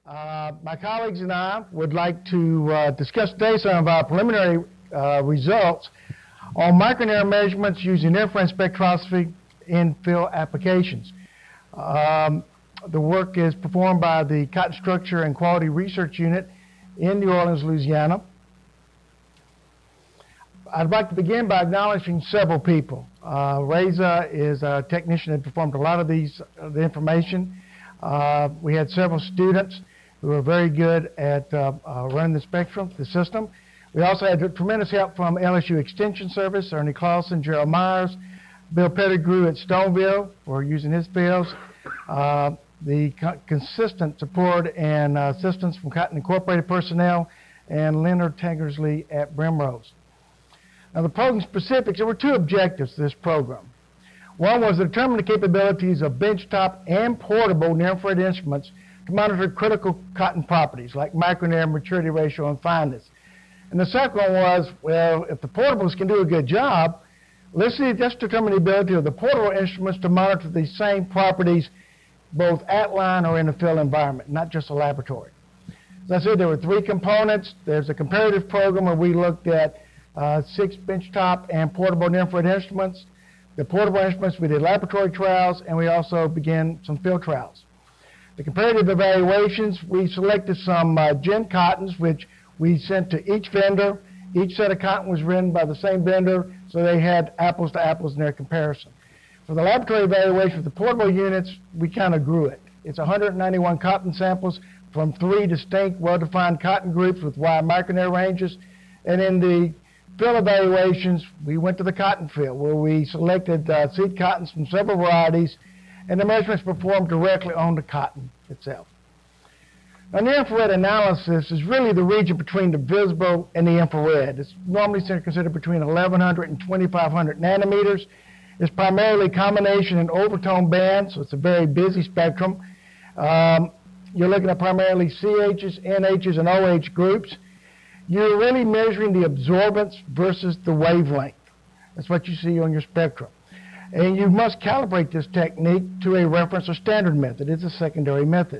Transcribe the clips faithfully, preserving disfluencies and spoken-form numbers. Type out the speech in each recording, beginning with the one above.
Uh, my colleagues and I would like to uh, discuss today some of our preliminary uh, results on micronear measurements using near-infrared spectroscopy in field applications. Um, the work is performed by the Cotton Structure and Quality Research Unit in New Orleans, Louisiana. I'd like to begin by acknowledging several people. Uh, Reza is a technician that performed a lot of these uh, the information. Uh, we had several students who were very good at uh, uh, running the spectrum, the system. We also had tremendous help from L S U Extension Service, Ernie Clausen, Gerald Myers, Bill Pettigrew at Stoneville for using his fields, uh, the co consistent support and uh, assistance from Cotton Incorporated personnel, and Leonard Tangersley at Brimrose. Now, the program specifics, there were two objectives to this program. One was to determine the capabilities of benchtop and portable near-infrared instruments to monitor critical cotton properties like micronear, maturity ratio, and fineness. And the second one was, well, if the portables can do a good job, let's see, let's determine the ability of the portable instruments to monitor the same properties both at line or in the field environment, not just a laboratory. As I said, there were three components. There's a comparative program where we looked at uh, six benchtop and portable near-infrared instruments. The portable instruments, we did laboratory trials, and we also began some field trials. The comparative evaluations, we selected some uh, Gen cottons, which we sent to each vendor. Each set of cotton was written by the same vendor, so they had apples to apples in their comparison. For the laboratory evaluation of the portable units, we kind of grew it. It's one hundred ninety-one cotton samples from three distinct, well-defined cotton groups with wide micronear ranges. And in the field evaluations, we went to the cotton field, where we selected uh, seed cottons from several varieties, and the measurements performed directly on the cotton itself. Now, near-infrared analysis is really the region between the visible and the infrared. It's normally considered between eleven hundred and twenty-five hundred nanometers. It's primarily combination and overtone bands, so it's a very busy spectrum. Um, you're looking at primarily C H's, N H's, and O H groups. You're really measuring the absorbance versus the wavelength. That's what you see on your spectrum. And you must calibrate this technique to a reference or standard method. It's a secondary method.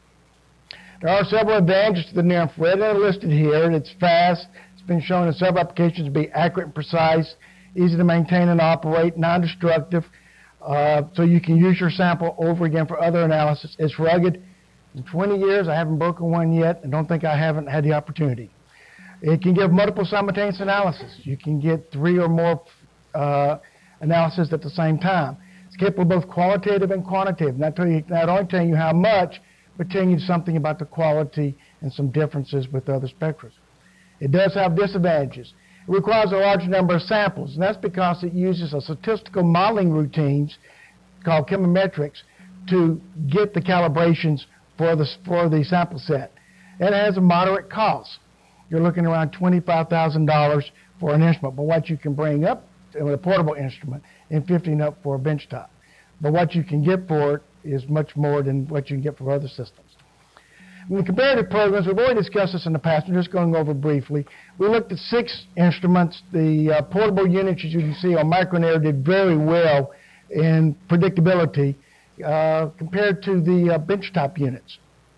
There are several advantages to the near-infrared. They're listed here. It's fast. It's been shown in several applications to be accurate and precise, easy to maintain and operate, non-destructive, uh, so you can use your sample over again for other analysis. It's rugged. In twenty years, I haven't broken one yet, and don't think I haven't had the opportunity. It can give multiple simultaneous analysis. You can get three or more uh, analysis at the same time. It's capable of both qualitative and quantitative. Not, tell you, not only telling you how much, but telling you something about the quality and some differences with other spectra. It does have disadvantages. It requires a larger number of samples, and that's because it uses a statistical modeling routines called chemometrics to get the calibrations for the, for the sample set. And it has a moderate cost. You're looking around twenty-five thousand dollars for an instrument, but what you can bring up with a portable instrument and fifteen up for a benchtop. But what you can get for it is much more than what you can get for other systems. In the comparative programs, we've already discussed this in the past. I'm just going over briefly. We looked at six instruments. The uh, portable units, as you can see on micronear, did very well in predictability uh, compared to the uh, benchtop units.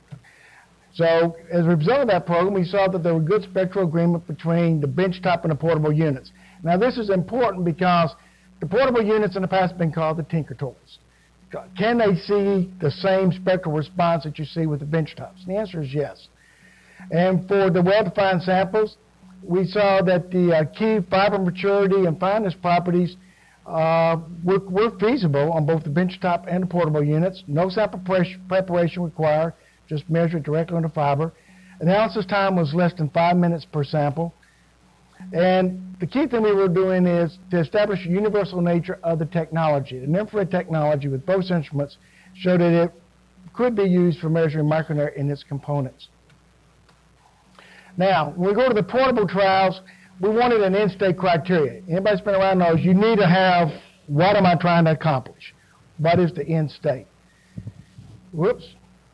So as a result of that program, we saw that there was good spectral agreement between the benchtop and the portable units. Now, this is important because the portable units in the past have been called the Tinker Toys. Can they see the same spectral response that you see with the benchtops? And the answer is yes. And for the well-defined samples, we saw that the uh, key fiber maturity and fineness properties uh, were, were feasible on both the benchtop and the portable units. No sample preparation required. Just measure it directly on the fiber. Analysis time was less than five minutes per sample. And the key thing we were doing is to establish the universal nature of the technology. The infrared technology with both instruments showed that it could be used for measuring micronear in its components. Now, when we go to the portable trials, we wanted an end-state criteria. Anybody that's been around knows you need to have, what am I trying to accomplish? What is the end state? Whoops.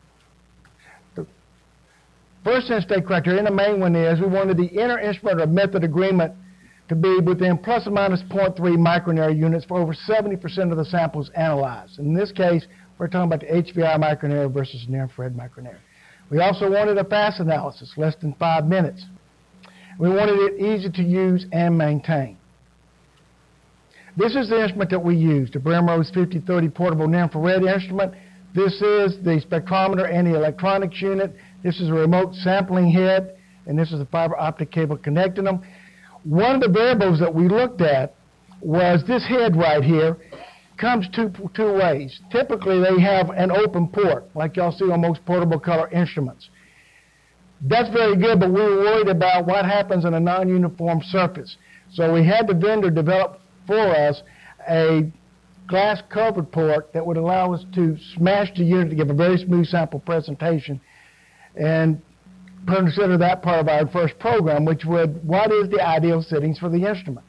First end-state criteria, and the main one is we wanted the inter-instrument or method agreement to be within plus or minus zero point three micronear units for over seventy percent of the samples analyzed. In this case, we're talking about the H V I micronear versus near-infrared micronear. We also wanted a fast analysis, less than five minutes. We wanted it easy to use and maintain. This is the instrument that we use, the Brimrose fifty thirty portable near-infrared instrument. This is the spectrometer and the electronics unit. This is a remote sampling head, and this is a fiber optic cable connecting them. One of the variables that we looked at was this head right here comes two, two ways. Typically, they have an open port, like y'all see on most portable color instruments. That's very good, but we were worried about what happens on a non-uniform surface. So we had the vendor develop for us a glass covered port that would allow us to smash the unit to give a very smooth sample presentation and consider that part of our first program, which would, what is the ideal settings for the instrument?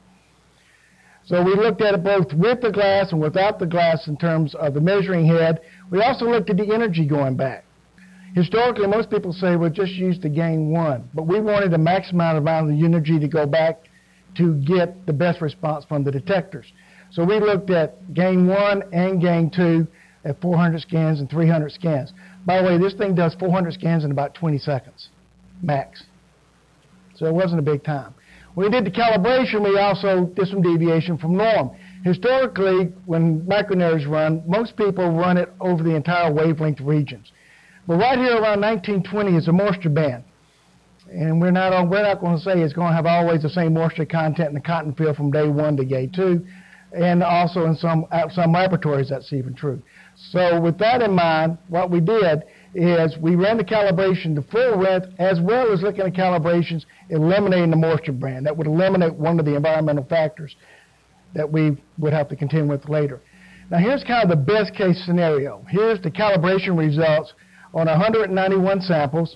So we looked at it both with the glass and without the glass in terms of the measuring head. We also looked at the energy going back. Historically, most people say, well, just use the gain one, but we wanted a maximum amount of the energy to go back to get the best response from the detectors. So we looked at gain one and gain two at four hundred scans and three hundred scans. By the way, this thing does four hundred scans in about twenty seconds, max. So it wasn't a big time. When we did the calibration, we also did some deviation from norm. Historically, when micronaires run, most people run it over the entire wavelength regions. But right here around nineteen twenty is a moisture band. And we're not, we're not going to say it's going to have always the same moisture content in the cotton field from day one to day two. And also in some, some laboratories that's even true. So with that in mind, what we did is we ran the calibration to full width as well as looking at calibrations eliminating the moisture band. That would eliminate one of the environmental factors that we would have to contend with later. Now here's kind of the best case scenario. Here's the calibration results on one hundred ninety-one samples.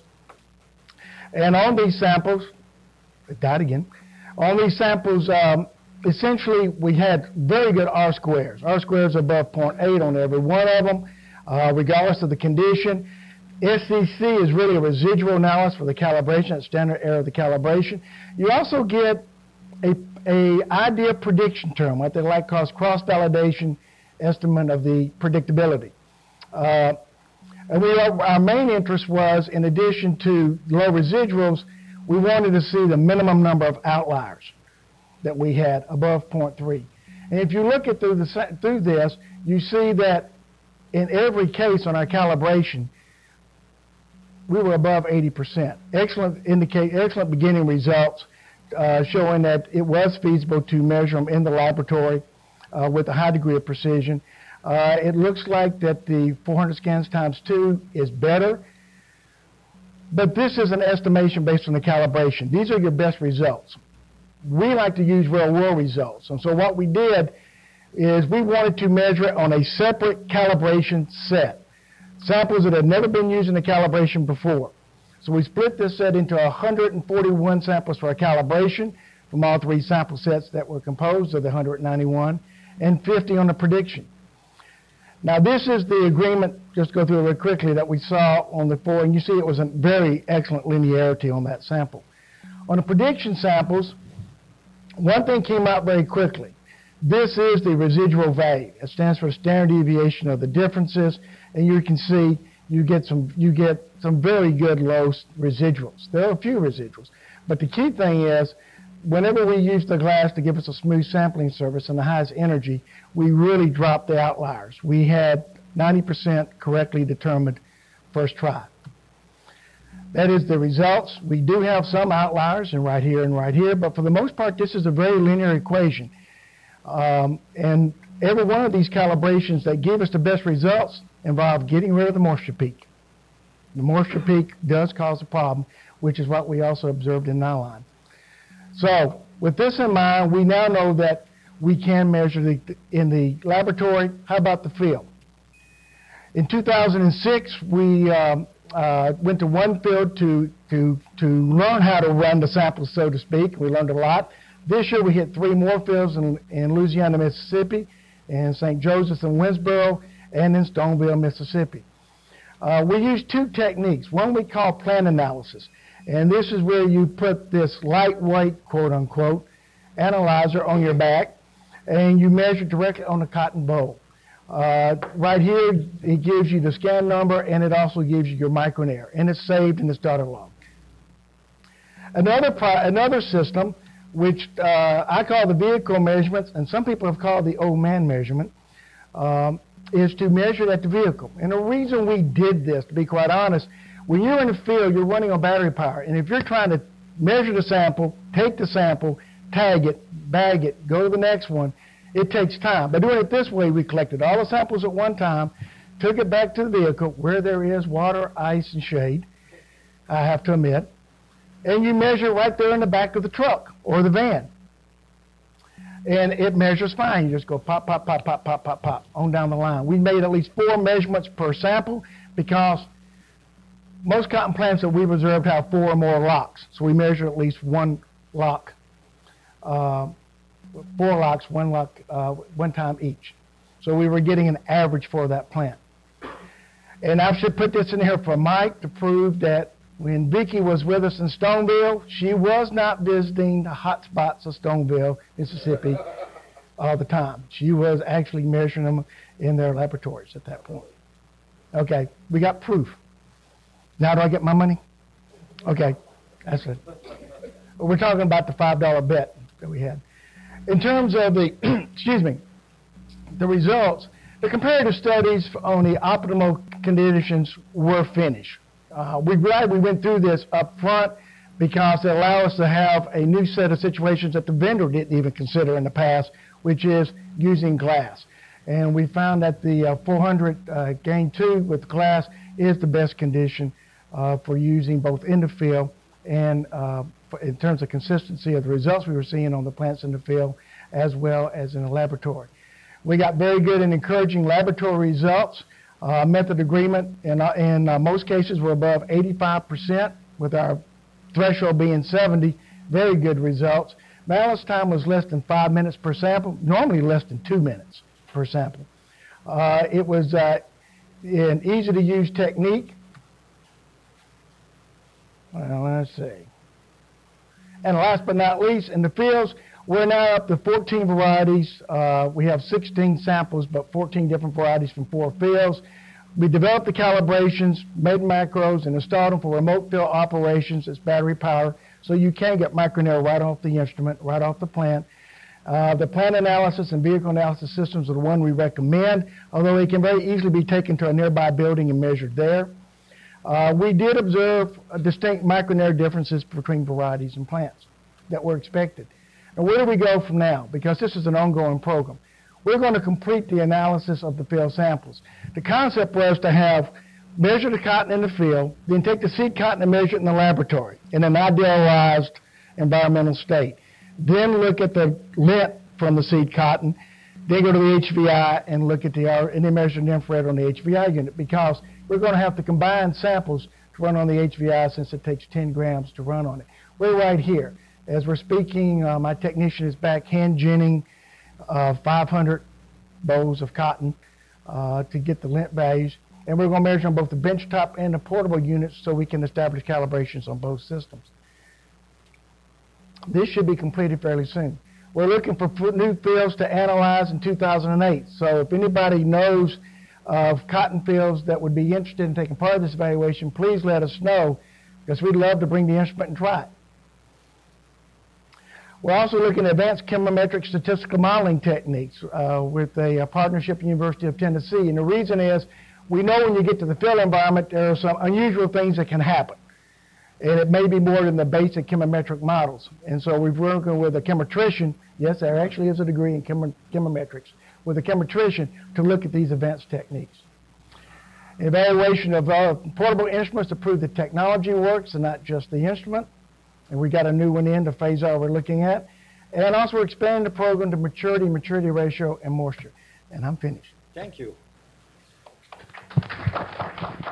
And on these samples, it died again, on these samples, um, essentially we had very good R squares. R squares above zero point eight on every one of them, uh, regardless of the condition. S C C is really a residual analysis for the calibration, that's standard error of the calibration. You also get a, a idea prediction term, what they like calls cross-validation estimate of the predictability. Uh, and we, our main interest was, in addition to low residuals, we wanted to see the minimum number of outliers that we had above zero point three. And if you look at through, the, through this, you see that in every case on our calibration, we were above eighty percent. Excellent indicate, excellent beginning results uh, showing that it was feasible to measure them in the laboratory uh, with a high degree of precision. Uh, it looks like that the four hundred scans times two is better, but this is an estimation based on the calibration. These are your best results. We like to use real world results, and so what we did is we wanted to measure it on a separate calibration set. Samples that had never been used in the calibration before. So we split this set into one hundred forty-one samples for our calibration from all three sample sets that were composed of the one hundred ninety-one, and fifty on the prediction. Now this is the agreement, just go through it real quickly, that we saw on the four, and you see it was a very excellent linearity on that sample. On the prediction samples, one thing came out very quickly. This is the residual value. It stands for standard deviation of the differences, and you can see you get some you get some very good low residuals. There are a few residuals, but the key thing is whenever we use the glass to give us a smooth sampling surface and the highest energy, we really dropped the outliers. We had ninety percent correctly determined first try. That is the results. We do have some outliers, and right here and right here, but for the most part, this is a very linear equation. Um, and every one of these calibrations that give us the best results involve getting rid of the moisture peak. The moisture peak does cause a problem, which is what we also observed in nylon. So with this in mind, we now know that we can measure the, in the laboratory. How about the field? In two thousand six, we um, uh, went to one field to, to, to learn how to run the samples, so to speak. We learned a lot. This year we hit three more fields in, in Louisiana, Mississippi, and Saint Joseph's and Winsboro, and in Stoneville, Mississippi. Uh, we use two techniques. One we call plan analysis, and this is where you put this lightweight, quote-unquote, analyzer on your back, and you measure directly on a cotton bowl. Uh, right here, it gives you the scan number, and it also gives you your micronair, and it's saved in this data log. Another, pro another system, which uh, I call the vehicle measurements, and some people have called the old man measurement, um, is to measure at the vehicle. And the reason we did this, to be quite honest, when you're in the field, you're running on battery power, and if you're trying to measure the sample, take the sample, tag it, bag it, go to the next one, it takes time. By doing it this way, we collected all the samples at one time, took it back to the vehicle where there is water, ice, and shade, I have to admit, and you measure right there in the back of the truck or the van. And it measures fine. You just go pop, pop, pop, pop, pop, pop, pop, on down the line. We made at least four measurements per sample because most cotton plants that we've observed have four or more locks. So we measure at least one lock, uh, four locks, one lock, uh, one time each. So we were getting an average for that plant. And I should put this in here for Mike to prove that when Vicki was with us in Stoneville, she was not visiting the hot spots of Stoneville, Mississippi all the time. She was actually measuring them in their laboratories at that point. Okay, we got proof. Now do I get my money? Okay, that's it. We're talking about the five dollar bet that we had. In terms of the, excuse me, the results, the comparative studies on the optimal conditions were finished. Uh, we're glad we went through this up front because it allowed us to have a new set of situations that the vendor didn't even consider in the past, which is using glass. And we found that the uh, four hundred uh, gain two with glass is the best condition uh, for using both in the field and uh, for, in terms of consistency of the results we were seeing on the plants in the field as well as in the laboratory. We got very good and encouraging laboratory results. Uh, method agreement in, uh, in uh, most cases were above eighty-five percent with our threshold being seventy. Very good results. Balance time was less than five minutes per sample, normally less than two minutes per sample. Uh, it was uh, an easy to use technique. Well, let's see. And last but not least, in the fields, we're now up to fourteen varieties. Uh, we have sixteen samples, but fourteen different varieties from four fields. We developed the calibrations, made macros, and installed them for remote field operations. It's battery power, so you can get micronair right off the instrument, right off the plant. Uh, the plant analysis and vehicle analysis systems are the one we recommend, although they can very easily be taken to a nearby building and measured there. Uh, we did observe uh, distinct micronair differences between varieties and plants that were expected. Now, where do we go from now? Because this is an ongoing program. We're going to complete the analysis of the field samples. The concept was to have measure the cotton in the field, then take the seed cotton and measure it in the laboratory in an idealized environmental state. Then look at the lint from the seed cotton, then go to the H V I and look at the, and then measure the infrared on the H V I unit, because we're going to have to combine samples to run on the H V I since it takes ten grams to run on it. We're right here. As we're speaking, uh, my technician is back hand ginning uh, five hundred bowls of cotton uh, to get the lint values. And we're going to measure on both the benchtop and the portable units so we can establish calibrations on both systems. This should be completed fairly soon. We're looking for new fields to analyze in two thousand eight. So if anybody knows of cotton fields that would be interested in taking part of this evaluation, please let us know, because we'd love to bring the instrument and try it. We're also looking at advanced chemometric statistical modeling techniques uh, with a, a partnership with the University of Tennessee. And the reason is, we know when you get to the field environment, there are some unusual things that can happen. And it may be more than the basic chemometric models. And so we're working with a chemometrician. Yes, there actually is a degree in chemo chemometrics with a chemometrician to look at these advanced techniques. Evaluation of our portable instruments to prove the technology works and not just the instrument. And we got a new one in, the phase-out we're looking at. And also we're expanding the program to maturity, maturity ratio, and moisture. And I'm finished. Thank you.